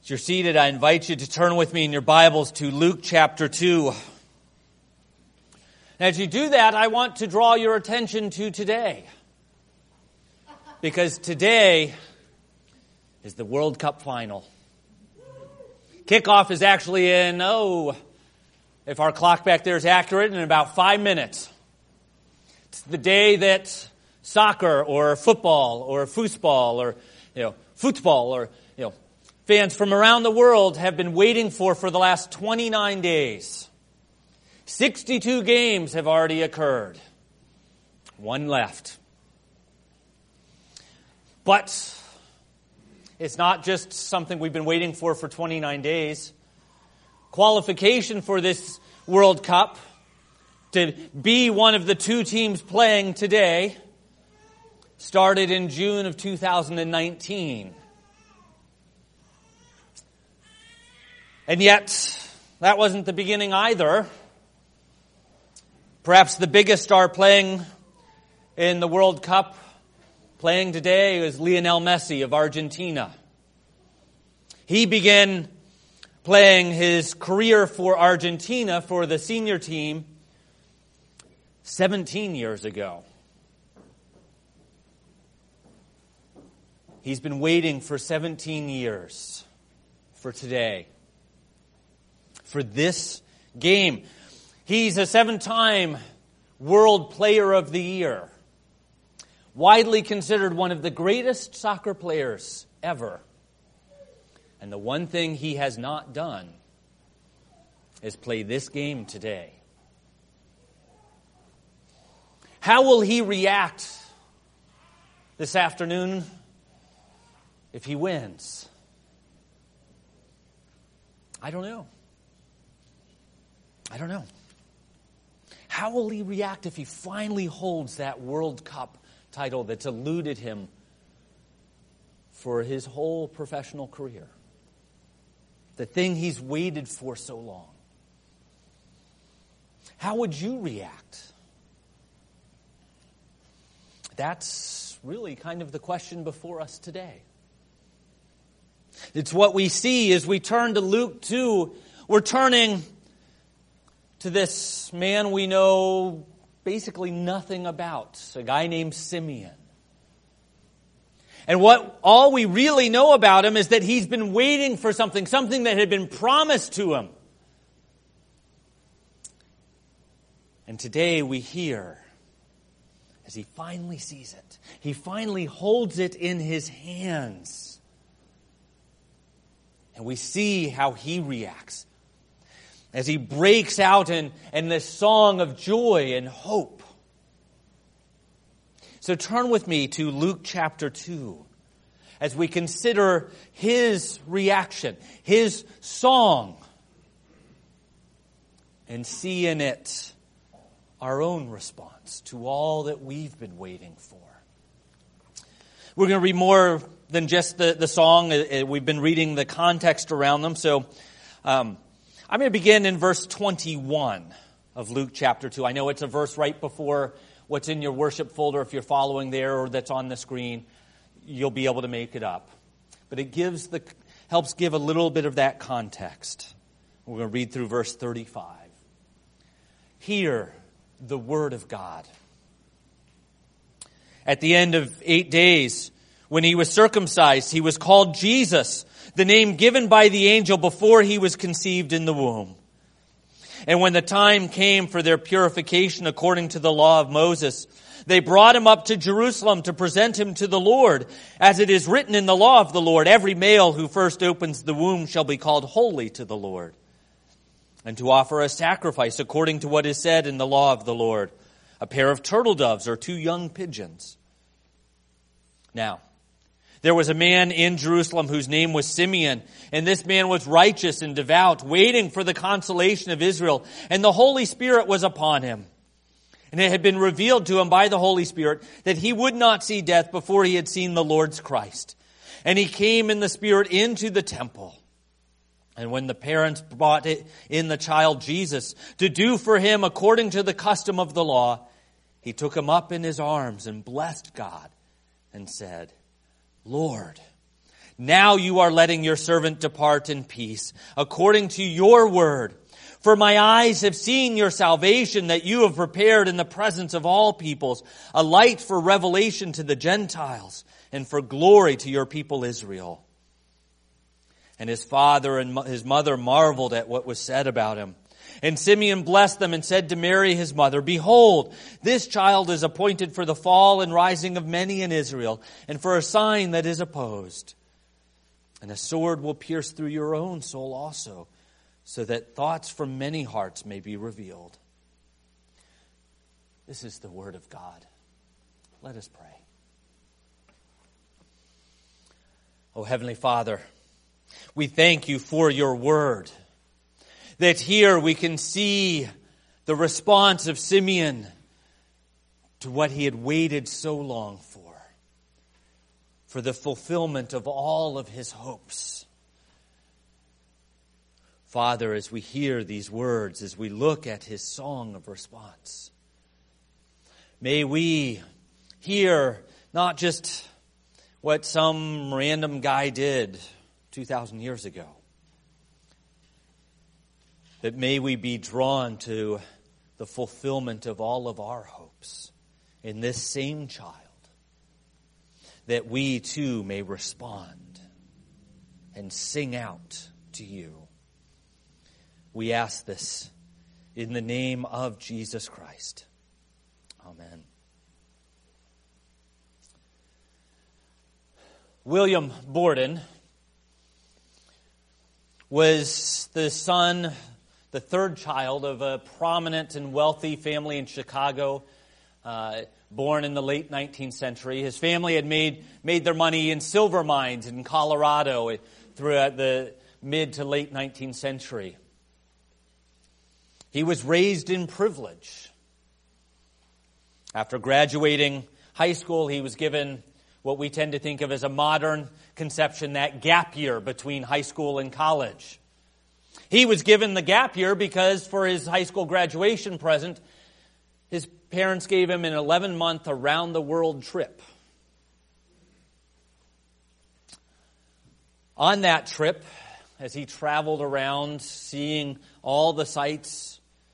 If you're seated, I invite you to turn with me in your Bibles to Luke chapter 2. And as you do that, I want to draw your attention to today. Because today is the World Cup final. Kickoff is actually in, if our clock back there is accurate, in about 5 minutes. It's the day that soccer or football or foosball or, football or, fans from around the world have been waiting for the last 29 days. 62 games have already occurred. One left. But it's not just something we've been waiting for 29 days. Qualification for this World Cup to be one of the two teams playing today started in June of 2019. And yet, that wasn't the beginning either. Perhaps the biggest star playing in the World Cup, playing today, is Lionel Messi of Argentina. He began playing his career for Argentina for the senior team 17 years ago. He's been waiting for 17 years for today, for this game. He's a 7-time World Player of the Year, widely considered one of the greatest soccer players ever. And the one thing he has not done is play this game today. How will he react this afternoon if he wins? I don't know. How will he react if he finally holds that World Cup title that's eluded him for his whole professional career? The thing he's waited for so long. How would you react? That's really kind of the question before us today. It's what we see as we turn to Luke 2. We're turning to this man we know basically nothing about, a guy named Simeon. And all we really know about him is that he's been waiting for something that had been promised to him. And today we hear, as he finally sees it, he finally holds it in his hands. And we see how he reacts as he breaks out in this song of joy and hope. So turn with me to Luke chapter 2 as we consider his reaction, his song, and see in it our own response to all that we've been waiting for. We're going to read more than just the song. We've been reading the context around them. So I'm going to begin in verse 21 of Luke chapter 2. I know it's a verse right before what's in your worship folder. If you're following there or that's on the screen, you'll be able to make it up. But it helps give a little bit of that context. We're going to read through verse 35. Hear the word of God. At the end of 8 days, when he was circumcised, he was called Jesus, the name given by the angel before he was conceived in the womb. And when the time came for their purification according to the law of Moses, they brought him up to Jerusalem to present him to the Lord. As it is written in the law of the Lord, every male who first opens the womb shall be called holy to the Lord. And to offer a sacrifice according to what is said in the law of the Lord, a pair of turtle doves or 2 young pigeons. Now, there was a man in Jerusalem whose name was Simeon, and this man was righteous and devout, waiting for the consolation of Israel, and the Holy Spirit was upon him. And it had been revealed to him by the Holy Spirit that he would not see death before he had seen the Lord's Christ. And he came in the Spirit into the temple. And when the parents brought in the child Jesus to do for him according to the custom of the law, he took him up in his arms and blessed God and said, Lord, Now you are letting your servant depart in peace, according to your word. For my eyes have seen your salvation that you have prepared in the presence of all peoples, a light for revelation to the Gentiles and for glory to your people Israel. And his father and his mother marveled at what was said about him. And Simeon blessed them and said to Mary his mother, Behold, this child is appointed for the fall and rising of many in Israel, and for a sign that is opposed. And a sword will pierce through your own soul also, so that thoughts from many hearts may be revealed. This is the word of God. Let us pray. Oh, Heavenly Father, we thank you for your word, that here we can see the response of Simeon to what he had waited so long for the fulfillment of all of his hopes. Father, as we hear these words, as we look at his song of response, may we hear not just what some random guy did 2,000 years ago, but may we be drawn to the fulfillment of all of our hopes in this same child, that we too may respond and sing out to you. We ask this in the name of Jesus Christ. Amen. William Borden was the son, the third child of a prominent and wealthy family in Chicago, born in the late 19th century. His family had made their money in silver mines in Colorado throughout the mid to late 19th century. He was raised in privilege. After graduating high school, he was given what we tend to think of as a modern conception, that gap year between high school and college. He was given the gap year because for his high school graduation present, his parents gave him an 11-month around-the-world trip. On that trip, as he traveled around seeing all the sights,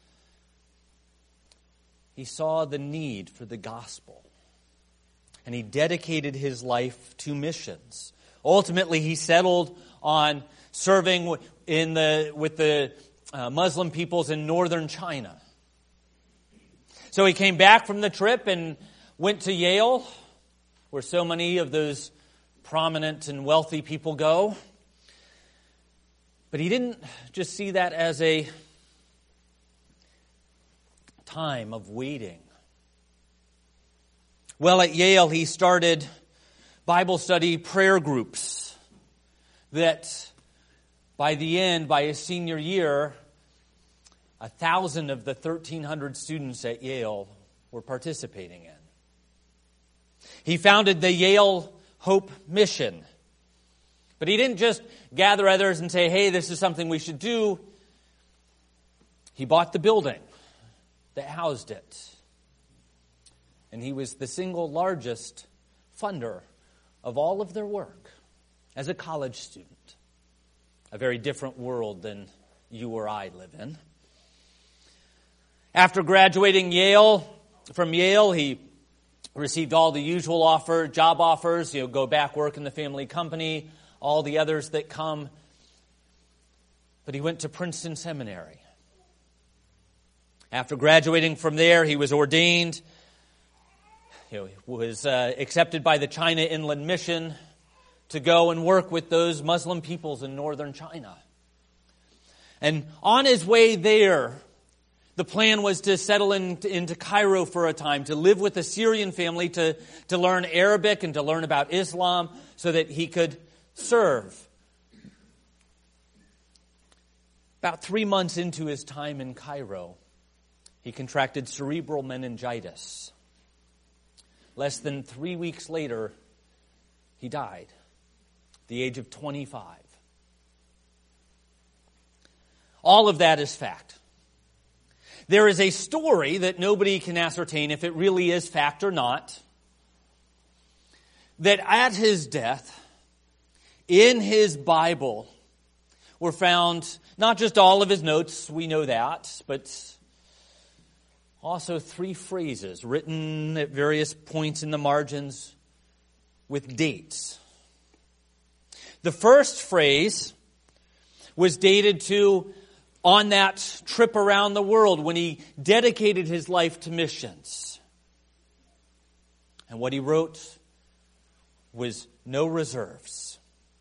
he saw the need for the gospel. And he dedicated his life to missions. Ultimately, he settled on serving with the Muslim peoples in northern China. So he came back from the trip and went to Yale, where so many of those prominent and wealthy people go. But he didn't just see that as a time of waiting. Well, at Yale, he started Bible study prayer groups that by the end, by his senior year, 1,000 of the 1,300 students at Yale were participating in. He founded the Yale Hope Mission. But he didn't just gather others and say, hey, this is something we should do. He bought the building that housed it. And he was the single largest funder of all of their work as a college student. A very different world than you or I live in. After graduating from Yale, he received all the usual job offers, go back, work in the family company, all the others that come. But he went to Princeton Seminary. After graduating from there, he was ordained. He was accepted by the China Inland Mission to go and work with those Muslim peoples in northern China. And on his way there, the plan was to settle into Cairo for a time, to live with a Syrian family, to learn Arabic and to learn about Islam so that he could serve. About 3 months into his time in Cairo, he contracted cerebral meningitis. Less than 3 weeks later, he died at the age of 25. All of that is fact. There is a story that nobody can ascertain if it really is fact or not, that at his death, In his Bible were found not just all of his notes, we know that, but also 3 phrases written at various points in the margins with dates. The first phrase was dated to on that trip around the world when he dedicated his life to missions. And what he wrote was no reserves.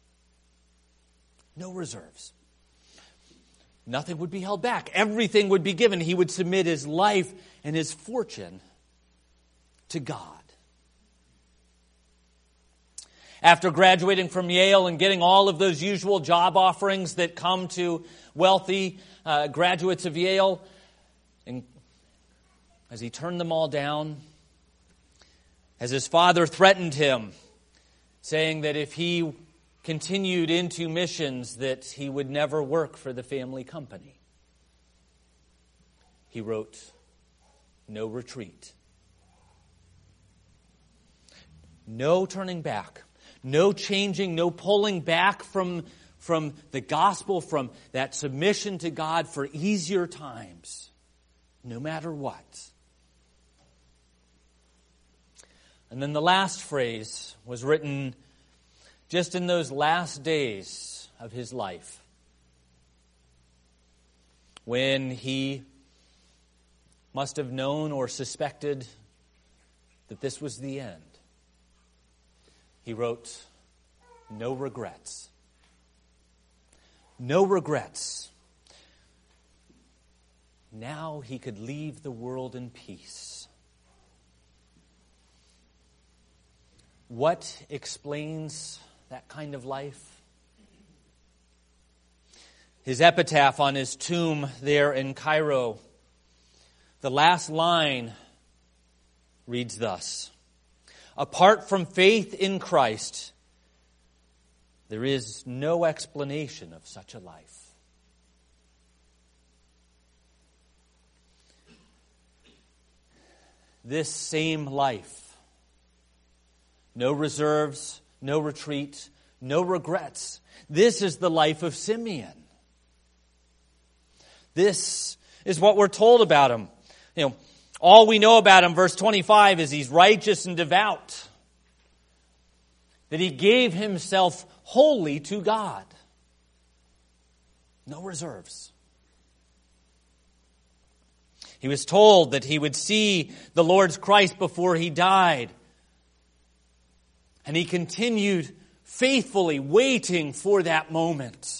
No reserves. Nothing would be held back. Everything would be given. He would submit his life and his fortune to God. After graduating from Yale and getting all of those usual job offerings that come to wealthy graduates of Yale, and as he turned them all down, as his father threatened him, saying that if he continued into missions, that he would never work for the family company, he wrote, no retreat. No turning back. No changing, no pulling back from the gospel, from that submission to God for easier times, no matter what. And then the last phrase was written just in those last days of his life, when he must have known or suspected that this was the end. He wrote, no regrets. No regrets. Now he could leave the world in peace. What explains that kind of life? His epitaph on his tomb there in Cairo, the last line reads thus: apart from faith in Christ, there is no explanation of such a life. This same life, no reserves, no retreat, no regrets. This is the life of Simeon. This is what we're told about him. All we know about him, verse 25, is he's righteous and devout. That he gave himself wholly to God. No reserves. He was told that he would see the Lord's Christ before he died. And he continued faithfully waiting for that moment.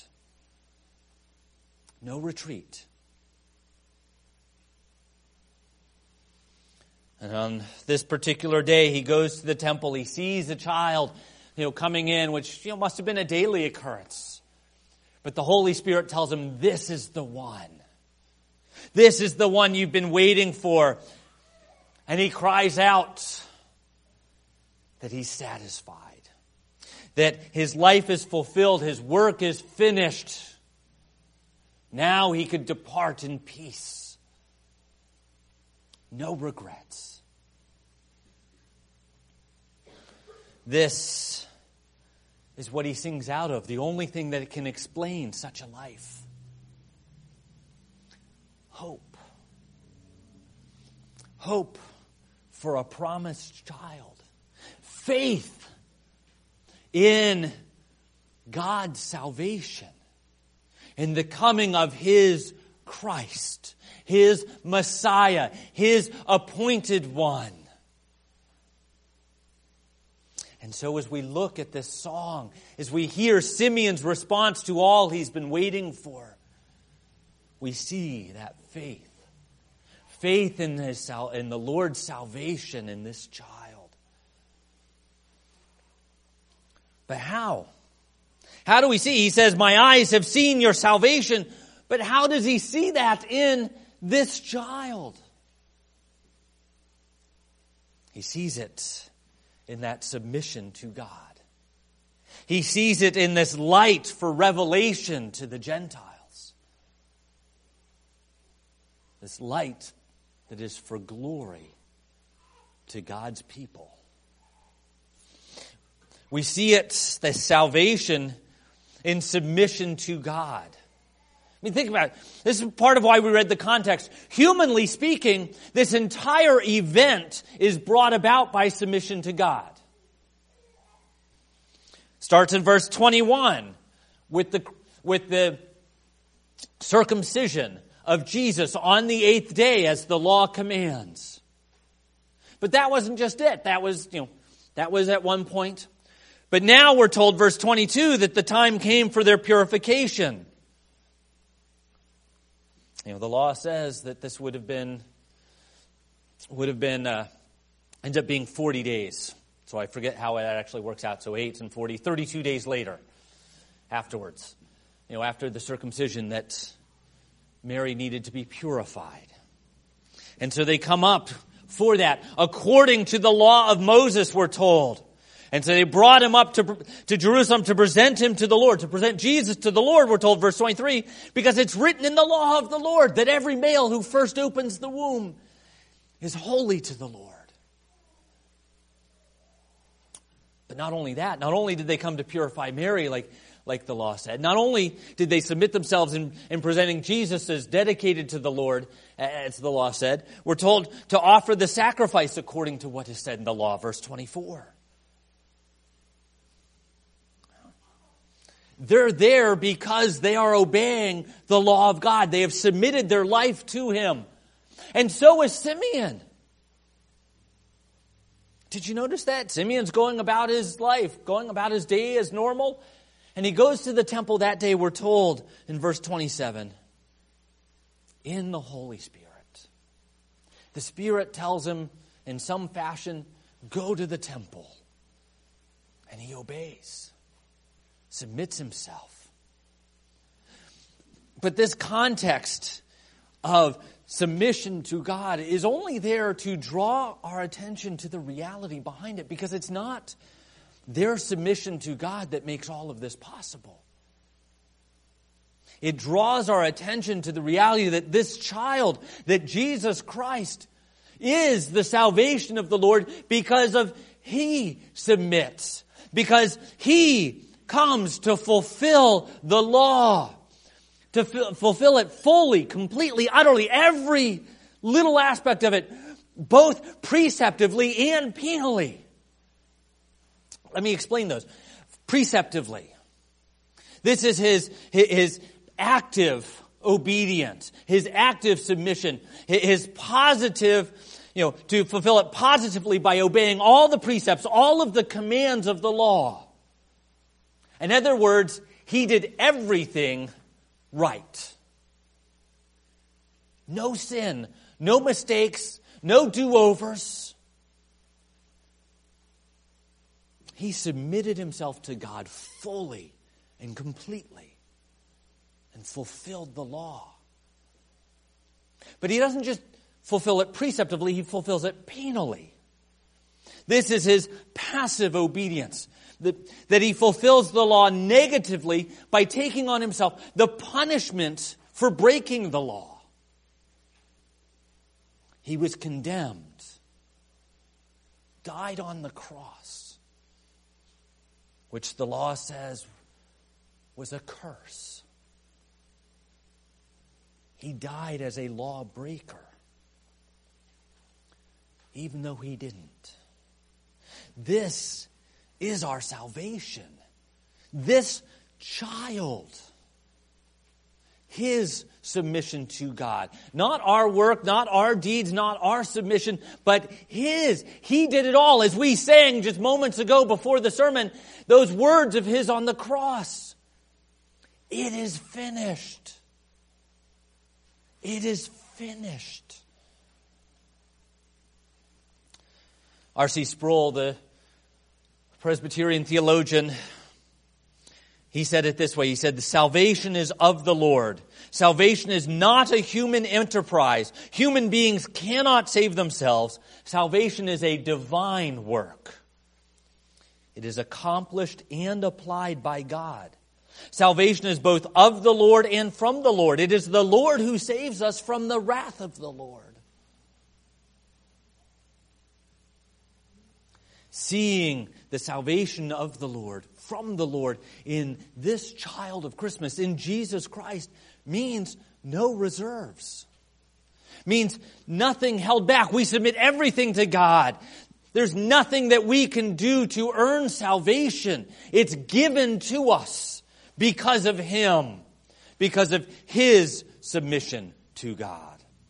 No retreat. And on this particular day, he goes to the temple. He sees a child, coming in, which must have been a daily occurrence. But the Holy Spirit tells him, this is the one. This is the one you've been waiting for. And he cries out that he's satisfied. That his life is fulfilled. His work is finished. Now he could depart in peace. No regrets. This is what he sings out of, the only thing that can explain such a life. Hope. Hope for a promised child. Faith in God's salvation. In the coming of His Christ. His Messiah. His appointed one. And so as we look at this song, as we hear Simeon's response to all he's been waiting for, we see that faith. Faith in the Lord's salvation in this child. But how? How do we see? He says, my eyes have seen your salvation. But how does he see that in this child? He sees it in that submission to God. He sees it in this light for revelation to the Gentiles. This light that is for glory to God's people. We see it, the salvation, in submission to God. I mean, think about it. This is part of why we read the context. Humanly speaking, this entire event is brought about by submission to God. Starts in verse 21 with the circumcision of Jesus on the 8th day as the law commands. But that wasn't just it. That was at one point. But now we're told, verse 22, that the time came for their purification. The law says that this would have been ended up being 40 days. So I forget how that actually works out. So 8 and 40, 32 days later, afterwards. After the circumcision, that Mary needed to be purified. And so they come up for that, according to the law of Moses, we're told. And so they brought him up to Jerusalem to present him to the Lord, to present Jesus to the Lord, we're told, verse 23, because it's written in the law of the Lord that every male who first opens the womb is holy to the Lord. But not only that, not only did they come to purify Mary like the law said, not only did they submit themselves in presenting Jesus as dedicated to the Lord, as the law said, we're told to offer the sacrifice according to what is said in the law, verse 24. They're there because they are obeying the law of God. They have submitted their life to Him. And so is Simeon. Did you notice that? Simeon's going about his life, going about his day as normal. And he goes to the temple that day, we're told in verse 27, in the Holy Spirit. The Spirit tells him in some fashion, go to the temple. And he obeys. Submits himself. But this context of submission to God is only there to draw our attention to the reality behind it, because it's not their submission to God that makes all of this possible. It draws our attention to the reality that this child, that Jesus Christ, is the salvation of the Lord because of He submits, because He comes to fulfill the law, to fulfill it fully, completely, utterly, every little aspect of it, both preceptively and penally. Let me explain those. Preceptively, this is his active obedience, his active submission, his positive, to fulfill it positively by obeying all the precepts, all of the commands of the law. In other words, he did everything right. No sin, no mistakes, no do-overs. He submitted himself to God fully and completely and fulfilled the law. But he doesn't just fulfill it preceptively, he fulfills it penally. This is his passive obedience. That he fulfills the law negatively by taking on himself the punishment for breaking the law. He was condemned, died on the cross, which the law says was a curse. He died as a lawbreaker, even though he didn't. This is our salvation. This child, his submission to God. Not our work, not our deeds, not our submission, but his. He did it all, as we sang just moments ago before the sermon, those words of his on the cross. It is finished. It is finished. R.C. Sproul, the Presbyterian theologian, he said it this way. He said, the salvation is of the Lord. Salvation is not a human enterprise. Human beings cannot save themselves. Salvation is a divine work. It is accomplished and applied by God. Salvation is both of the Lord and from the Lord. It is the Lord who saves us from the wrath of the Lord. seeing the salvation of the Lord, from the Lord, in this child of Christmas, in Jesus Christ, means no reserves. Means nothing held back. We submit everything to God. There's nothing that we can do to earn salvation. It's given to us because of Him, because of His submission to God.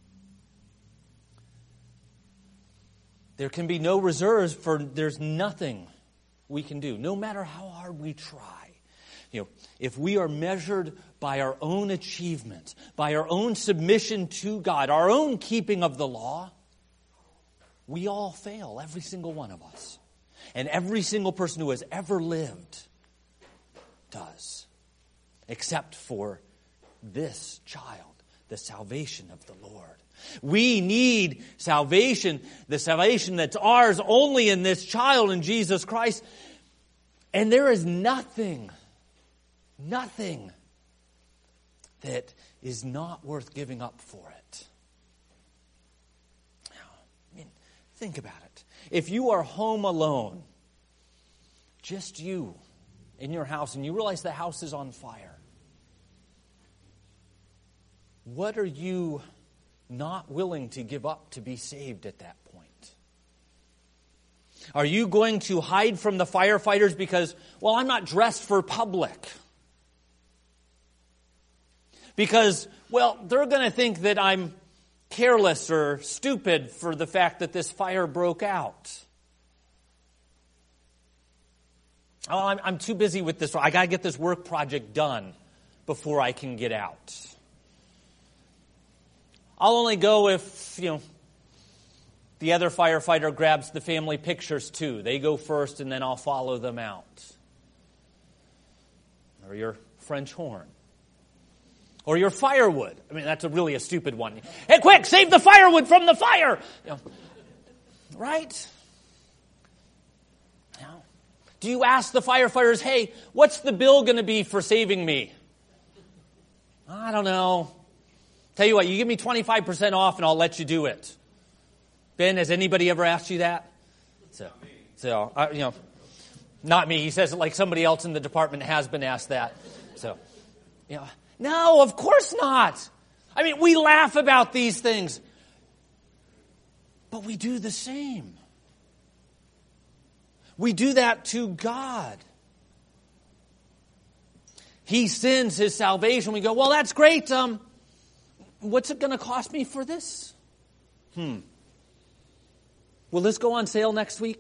There can be no reserves, for there's nothing we can do, no matter how hard we try. If we are measured by our own achievement, by our own submission to God, our own keeping of the law, we all fail, every single one of us. And every single person who has ever lived does, except for this child, the salvation of the Lord. We need salvation, the salvation that's ours only in this child, in Jesus Christ. And there is nothing that is not worth giving up for it. Now, think about it. If you are home alone, just you in your house, and you realize the house is on fire, what are you not willing to give up to be saved at that point? Are you going to hide from the firefighters because, well, I'm not dressed for public? Because, well, they're going to think that I'm careless or stupid for the fact that this fire broke out. Oh, I'm too busy with this. I got to get this work project done before I can get out. I'll only go if, the other firefighter grabs the family pictures too. They go first and then I'll follow them out. Or your French horn. Or your firewood. I mean, that's really a stupid one. Hey, quick, save the firewood from the fire! Right? Do you ask the firefighters, hey, what's the bill going to be for saving me? I don't know. Tell you what, you give me 25% off and I'll let you do it. Ben, has anybody ever asked you that? Not me. He says it like somebody else in the department has been asked that. No, of course not. I mean, we laugh about these things, but we do the same. We do that to God. He sends His salvation. We go, well, that's great. What's it going to cost me for this? Will this go on sale next week?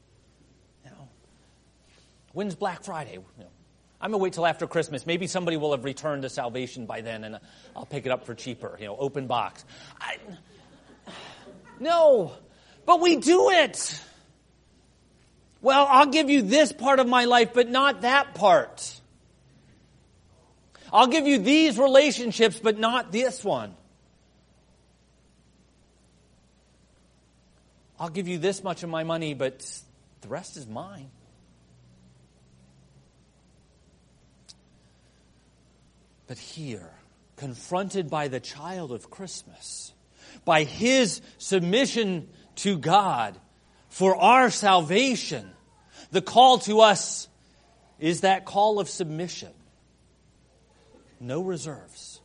When's Black Friday? I'm going to wait till after Christmas. Maybe somebody will have returned to salvation by then and I'll pick it up for cheaper. Open box. No, but we do it. Well, I'll give you this part of my life, but not that part. I'll give you these relationships, but not this one. I'll give you this much of my money, but the rest is mine. But here, confronted by the child of Christmas, by His submission to God for our salvation, the call to us is that call of submission. No reserves.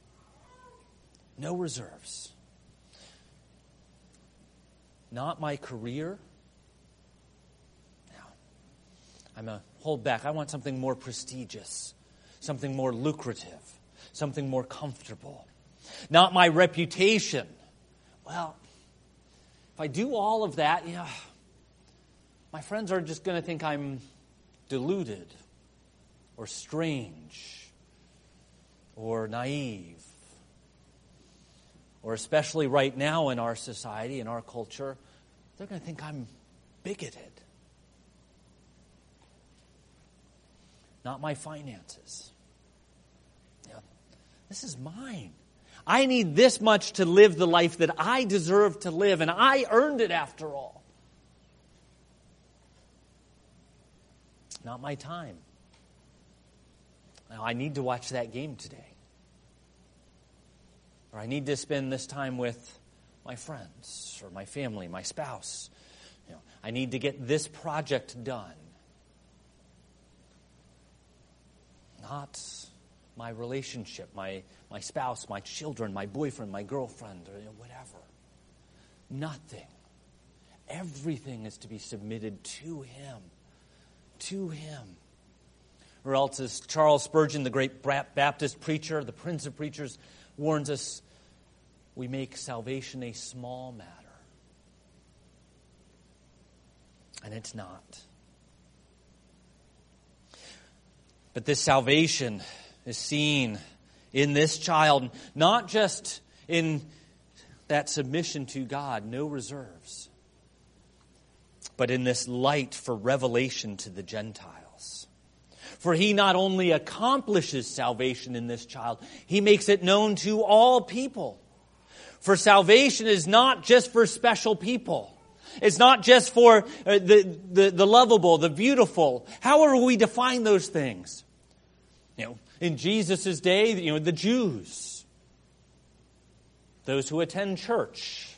No reserves. Not my career. Now, I'm going to hold back. I want something more prestigious, something more lucrative, something more comfortable. Not my reputation. Well, if I do all of that, my friends are just going to think I'm deluded or strange or naive. Or especially right now in our society, in our culture, they're going to think I'm bigoted. Not my finances. This is mine. I need this much to live the life that I deserve to live, and I earned it after all. Not my time. Now, I need to watch that game today. Or I need to spend this time with my friends or my family, my spouse. I need to get this project done. Not my relationship, my spouse, my children, my boyfriend, my girlfriend, or whatever. Nothing. Everything is to be submitted to Him. To Him. Or else, as Charles Spurgeon, the great Baptist preacher, the Prince of Preachers, warns us, we make salvation a small matter. And it's not. But this salvation is seen in this child, not just in that submission to God, no reserves, but in this light for revelation to the Gentiles. For He not only accomplishes salvation in this child, He makes it known to all people. For salvation is not just for special people. It's not just for the lovable, the beautiful. However we define those things. In Jesus' day, the Jews, those who attend church,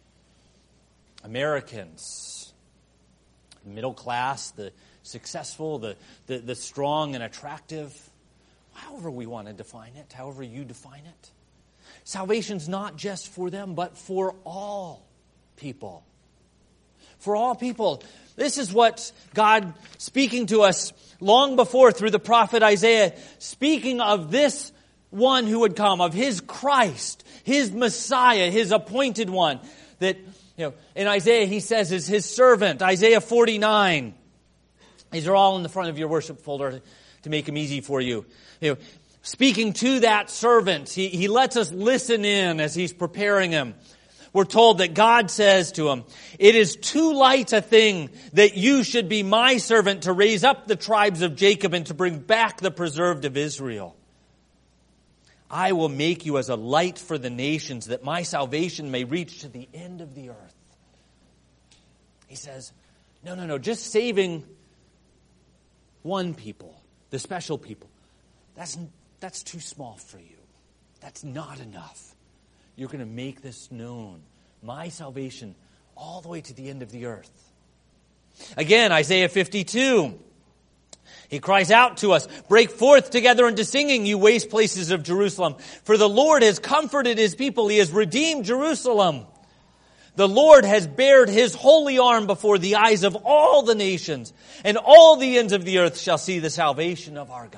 Americans, middle class, the successful, the strong and attractive, however we want to define it, however you define it. Salvation's not just for them, but for all people. For all people. This is what God, speaking to us long before through the prophet Isaiah, speaking of this one who would come, of His Christ, His Messiah, His appointed one, that, in Isaiah He says is His servant. Isaiah 49. These are all in the front of your worship folder to make them easy for you. Speaking to that servant, he lets us listen in as He's preparing him. We're told that God says to him, "It is too light a thing that you should be my servant to raise up the tribes of Jacob and to bring back the preserved of Israel. I will make you as a light for the nations, that my salvation may reach to the end of the earth." He says, no, just saving one people, the special people. That's too small for you. That's not enough. You're going to make this known. My salvation all the way to the end of the earth. Again, Isaiah 52. He cries out to us, "Break forth together into singing, you waste places of Jerusalem. For the Lord has comforted His people. He has redeemed Jerusalem. The Lord has bared His holy arm before the eyes of all the nations, and all the ends of the earth shall see the salvation of our God."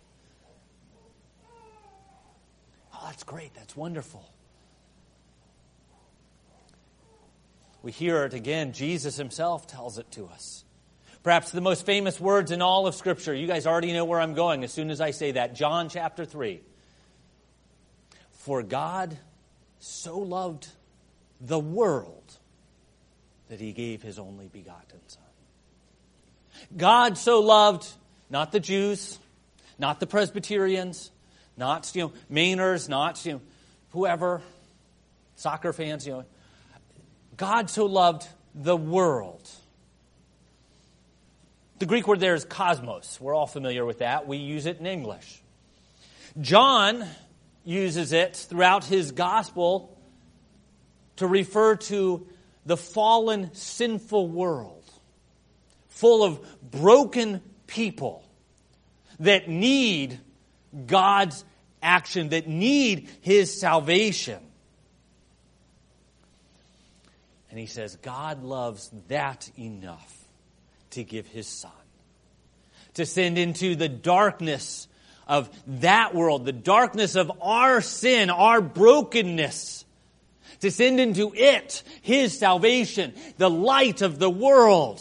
Oh, that's great. That's wonderful. We hear it again. Jesus Himself tells it to us. Perhaps the most famous words in all of Scripture. You guys already know where I'm going as soon as I say that. John chapter 3. For God so loved the world that He gave His only begotten Son. God so loved not the Jews, not the Presbyterians, not Mainers, not whoever, soccer fans, God so loved the world. The Greek word there is cosmos. We're all familiar with that. We use it in English. John uses it throughout his gospel to refer to the fallen, sinful world, full of broken people that need God's action, that need His salvation. And he says, God loves that enough to give His Son, to send into the darkness of that world, the darkness of our sin, our brokenness, to send into it His salvation, the light of the world.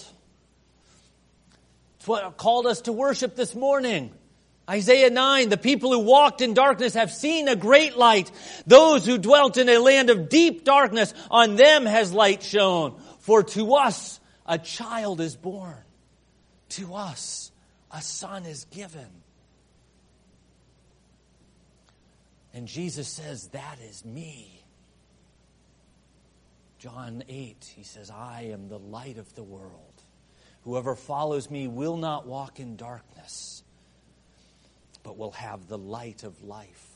It's what called us to worship this morning. Isaiah 9, the people who walked in darkness have seen a great light. Those who dwelt in a land of deep darkness, on them has light shone. For to us a child is born. To us a son is given. And Jesus says, that is me. John 8, He says, I am the light of the world. Whoever follows me will not walk in darkness, but will have the light of life.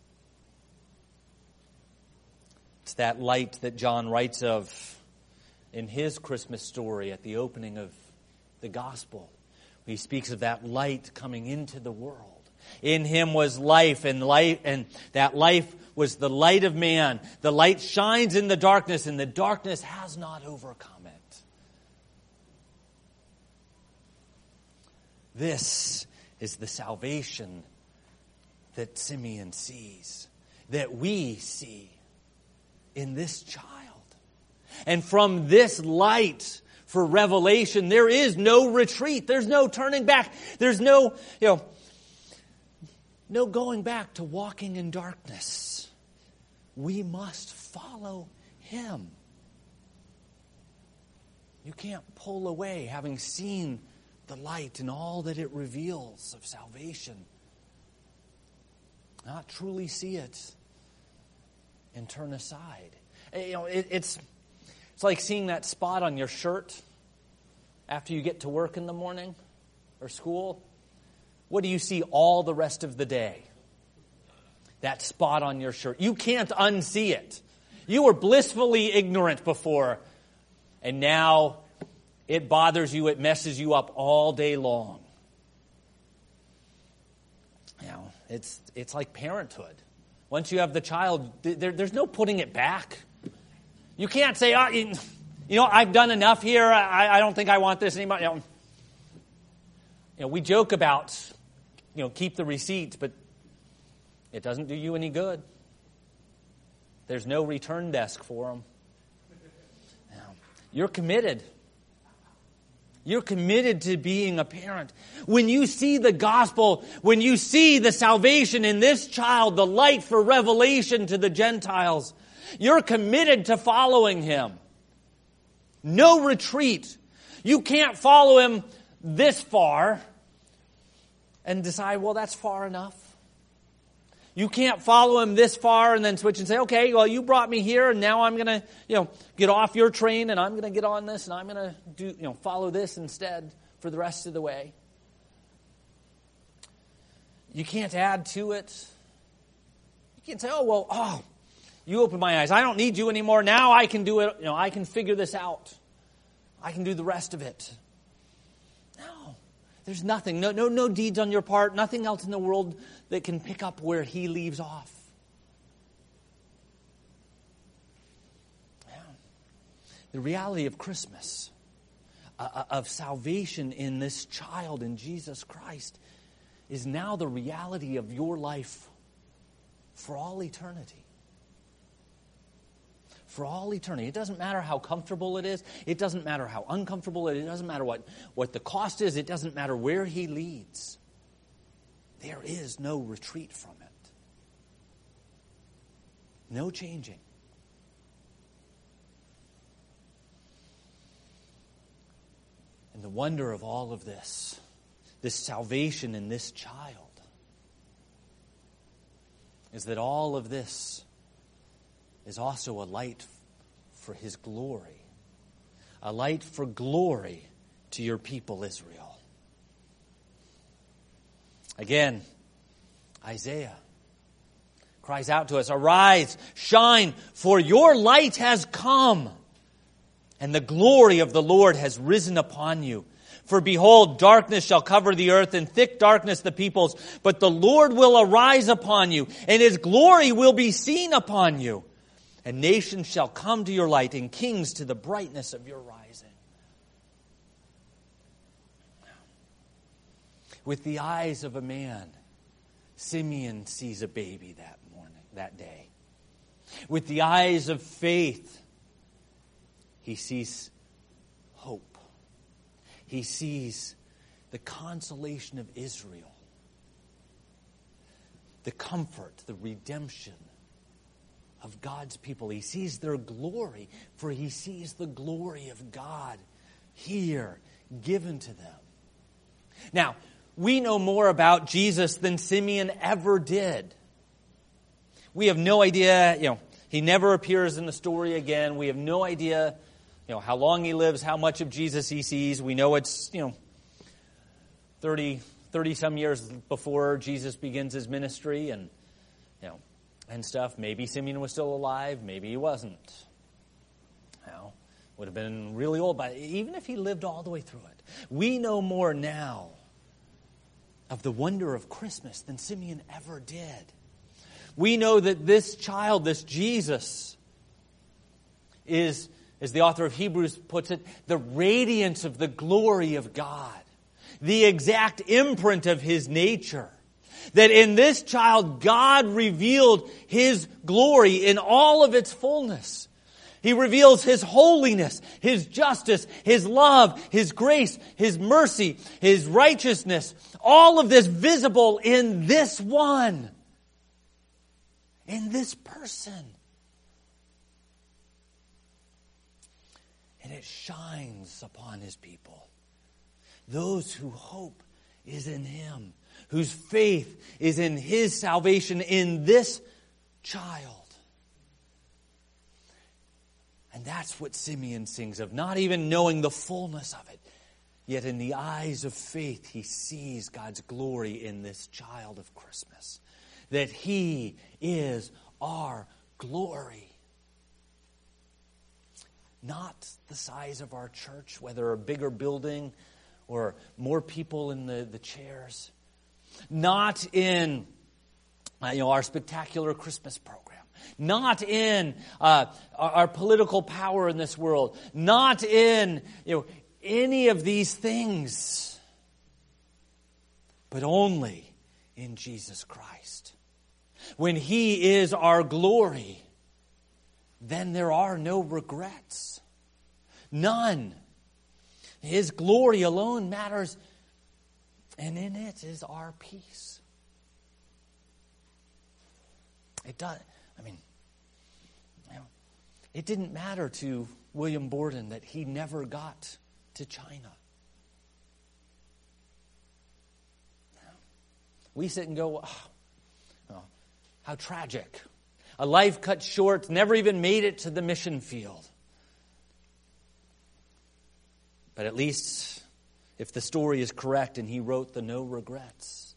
It's that light that John writes of in his Christmas story at the opening of the gospel. He speaks of that light coming into the world. In him was life, and that life was the light of man. The light shines in the darkness, and the darkness has not overcome it. This is the salvation that Simeon sees, that we see in this child. And from this light for revelation, there is no retreat. There's no turning back. There's no going back to walking in darkness. We must follow him. You can't pull away having seen the light and all that it reveals of salvation. Not truly see it and turn aside. It's like seeing that spot on your shirt after you get to work in the morning or school. What do you see all the rest of the day? That spot on your shirt. You can't unsee it. You were blissfully ignorant before, and now it bothers you, it messes you up all day long. It's like parenthood. Once you have the child, there's no putting it back. You can't say, I've done enough here. I don't think I want this anymore. We joke about, keep the receipts, but it doesn't do you any good. There's no return desk for them. You're committed. You're committed to being a parent. When you see the gospel, when you see the salvation in this child, the light for revelation to the Gentiles, you're committed to following him. No retreat. You can't follow him this far and decide, well, that's far enough. You can't follow him this far and then switch and say, okay, well, you brought me here and now I'm going to, get off your train and I'm going to get on this and I'm going to follow this instead for the rest of the way. You can't add to it. You can't say, you opened my eyes. I don't need you anymore. Now I can do it. I can figure this out. I can do the rest of it. No. There's nothing. No deeds on your part. Nothing else in the world that can pick up where he leaves off. Yeah. The reality of Christmas, of salvation in this child, in Jesus Christ, is now the reality of your life for all eternity. For all eternity. It doesn't matter how comfortable it is. It doesn't matter how uncomfortable it is. It doesn't matter what the cost is. It doesn't matter where he leads. There is no retreat from it. No changing. And the wonder of all of this salvation in this child, is that all of this is also a light for his glory. A light for glory to your people, Israel. Again, Isaiah cries out to us, arise, shine, for your light has come, and the glory of the Lord has risen upon you. For behold, darkness shall cover the earth, and thick darkness the peoples. But the Lord will arise upon you, and his glory will be seen upon you. And nations shall come to your light, and kings to the brightness of your rising. With the eyes of a man, Simeon sees a baby that day. With the eyes of faith, he sees hope. He sees the consolation of Israel, the comfort, the redemption of God's people. He sees their glory, for he sees the glory of God here given to them. Now, we know more about Jesus than Simeon ever did. We have no idea, he never appears in the story again. We have no idea, how long he lives, how much of Jesus he sees. We know it's, 30 some years before Jesus begins his ministry and stuff. Maybe Simeon was still alive, maybe he wasn't. would have been really old, but even if he lived all the way through it, we know more now of the wonder of Christmas than Simeon ever did. We know that this child, this Jesus, is, as the author of Hebrews puts it, the radiance of the glory of God, the exact imprint of His nature. That in this child, God revealed His glory in all of its fullness. He reveals His holiness, His justice, His love, His grace, His mercy, His righteousness. All of this visible in this one. In this person. And it shines upon His people. Those whose hope is in Him. Whose faith is in His salvation in this child. And that's what Simeon sings of, not even knowing the fullness of it. Yet in the eyes of faith, he sees God's glory in this child of Christmas. That He is our glory. Not the size of our church, whether a bigger building or more people in the chairs. Not in our spectacular Christmas program. Not in our political power in this world. Not in any of these things. But only in Jesus Christ. When He is our glory, then there are no regrets. None. His glory alone matters. And in it is our peace. It does. It didn't matter to William Borden that he never got to China. We sit and go, oh, how tragic. A life cut short, never even made it to the mission field. But at least, if the story is correct and he wrote the no regrets,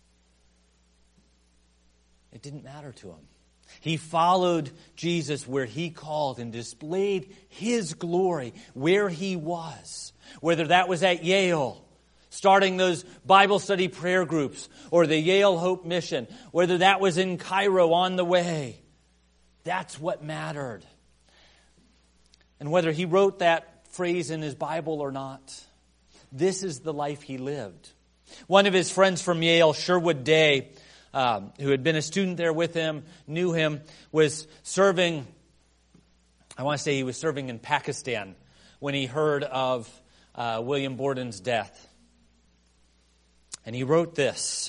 it didn't matter to him. He followed Jesus where He called and displayed His glory where He was. Whether that was at Yale, starting those Bible study prayer groups, or the Yale Hope Mission, whether that was in Cairo on the way. That's what mattered. And whether he wrote that phrase in his Bible or not, this is the life he lived. One of his friends from Yale, Sherwood Day, who had been a student there with him, knew him, was serving, I want to say he was serving in Pakistan when he heard of William Borden's death. And he wrote this: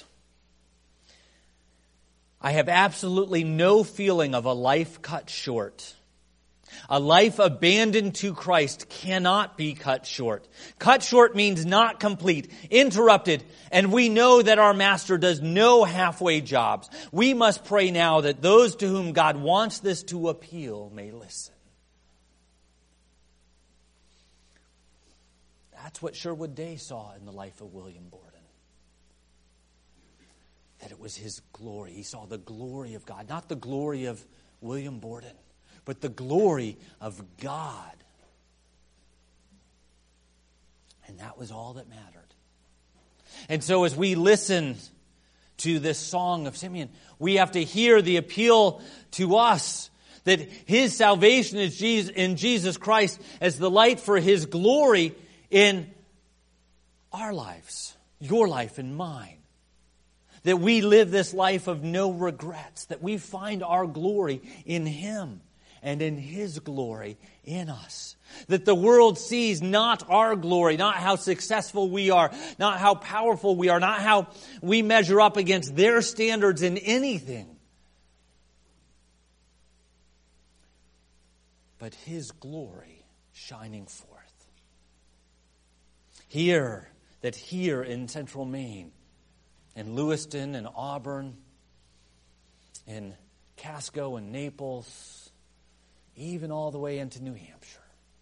I have absolutely no feeling of a life cut short. A life abandoned to Christ cannot be cut short. Cut short means not complete, interrupted, and we know that our Master does no halfway jobs. We must pray now that those to whom God wants this to appeal may listen. That's what Sherwood Day saw in the life of William Borden. That it was his glory. He saw the glory of God, not the glory of William Borden, but the glory of God. And that was all that mattered. And so as we listen to this song of Simeon, we have to hear the appeal to us that His salvation is in Jesus Christ as the light for His glory in our lives, your life and mine. That we live this life of no regrets, that we find our glory in Him and in His glory in us. That the world sees not our glory, not how successful we are, not how powerful we are, not how we measure up against their standards in anything. But His glory shining forth. Here in Central Maine, in Lewiston and Auburn, in Casco and Naples, even all the way into New Hampshire,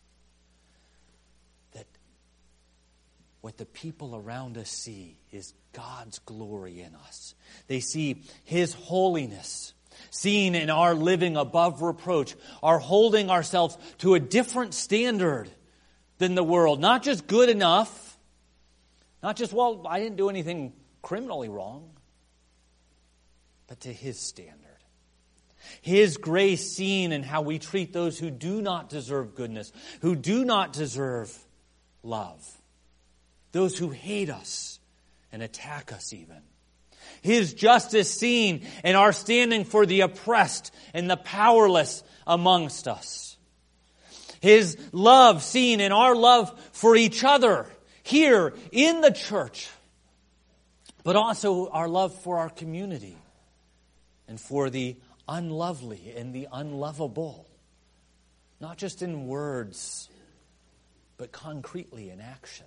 that what the people around us see is God's glory in us. They see His holiness seen in our living above reproach, our holding ourselves to a different standard than the world. Not just good enough. Not just, well, I didn't do anything criminally wrong. But to His standard. His grace seen in how we treat those who do not deserve goodness, who do not deserve love. Those who hate us and attack us even. His justice seen in our standing for the oppressed and the powerless amongst us. His love seen in our love for each other here in the church, but also our love for our community and for the unlovely and the unlovable. Not just in words, but concretely in action.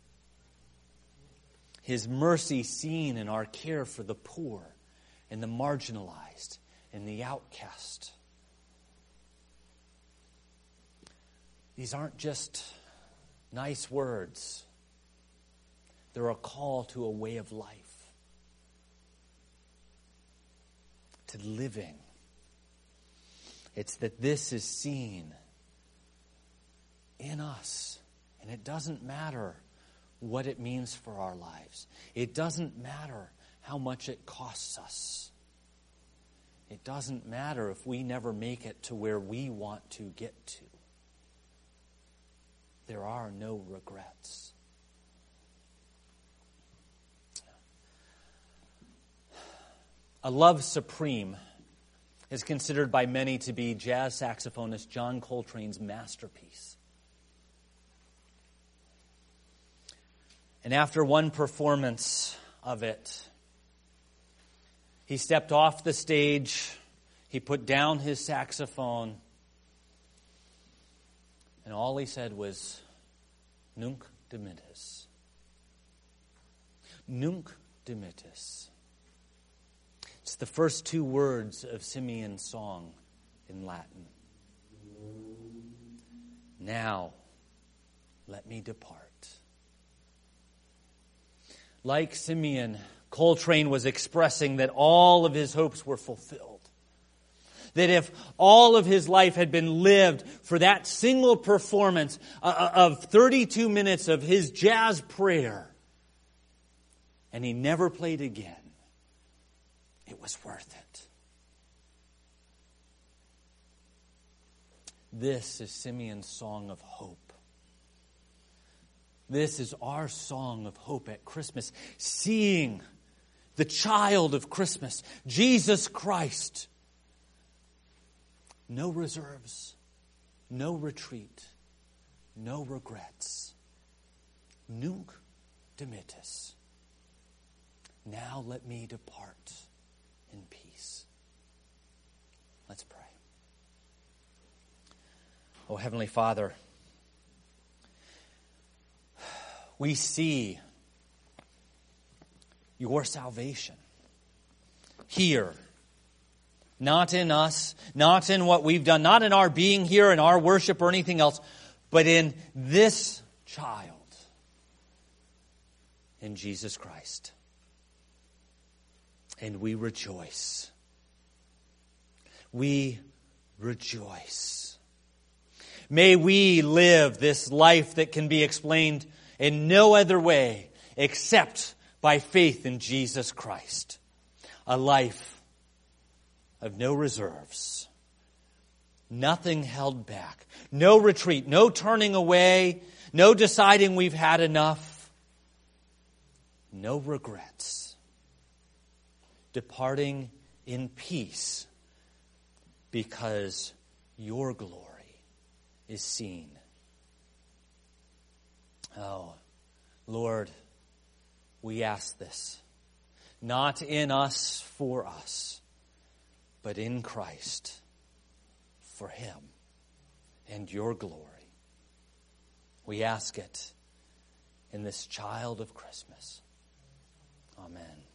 His mercy seen in our care for the poor and the marginalized and the outcast. These aren't just nice words. They're a call to a way of life. To living. It's that this is seen in us. And it doesn't matter what it means for our lives. It doesn't matter how much it costs us. It doesn't matter if we never make it to where we want to get to. There are no regrets. A Love Supreme is considered by many to be jazz saxophonist John Coltrane's masterpiece. And after one performance of it, he stepped off the stage, he put down his saxophone, and all he said was, Nunc dimittis. Nunc dimittis. It's the first two words of Simeon's song in Latin. Now, let me depart. Like Simeon, Coltrane was expressing that all of his hopes were fulfilled. That if all of his life had been lived for that single performance of 32 minutes of his jazz prayer, and he never played again, it was worth it. This is Simeon's song of hope. This is our song of hope at Christmas, seeing the child of Christmas, Jesus Christ. No reserves, no retreat, no regrets. Nunc dimittis. Now let me depart in peace. Let's pray. Oh, Heavenly Father, we see your salvation here. Not in us, not in what we've done, not in our being here, in our worship or anything else, but in this child, in Jesus Christ. And we rejoice. We rejoice. May we live this life that can be explained in no other way except by faith in Jesus Christ. A life of no reserves, nothing held back, no retreat, no turning away, no deciding we've had enough, no regrets, departing in peace because your glory is seen. Oh, Lord, we ask this, not in us for us, but in Christ, for Him and your glory. We ask it in this child of Christmas. Amen.